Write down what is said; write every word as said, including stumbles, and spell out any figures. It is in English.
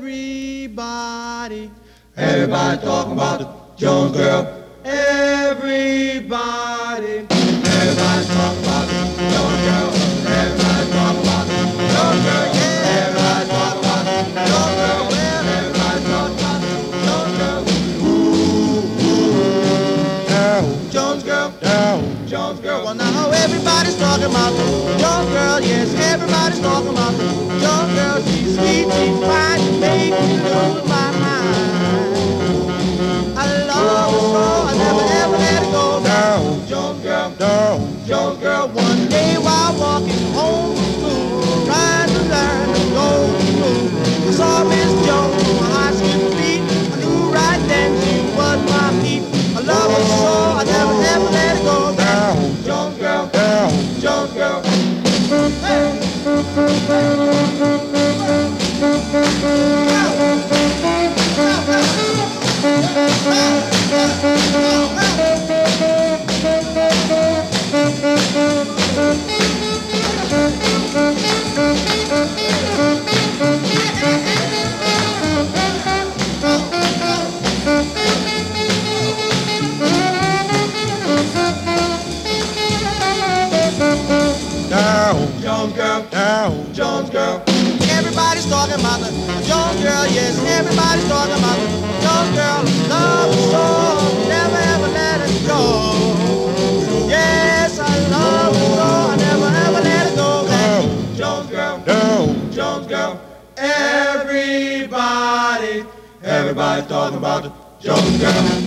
Everybody, everybody talking about the Jones girl. Everybody, everybody talking about the Jones girl. Everybody talking about the Jones girl. Yeah, everybody talking about the Jones girl. Well, everybody talking about the Jones girl. Ooh, ooh, down, Jones girl, down, Jones girl. Well, now everybody's talking about the Jones girl. Yes, everybody's talking about the Jones girl. She's sweet, she's fine, she makes me lose my mind. I love her so, I never ever let her go down. Jones girl, down, Jones girl. One day while walking home from school, trying to learn to go to school, I saw Miss Jones on my high school feet. I knew right then she was my feet. I love her so, I never ever let her go down. Jones girl, down, Jones girl. Hey. Jones girl, down, Jones girl. Everybody's talking about the Jones girl, yes, everybody's talking about the Jones girl. Love her so, never ever let her go. Yes, I love her so, I never ever let her go. Down, Jones girl, down, Jones girl. Everybody, everybody's talking about the Jones girl.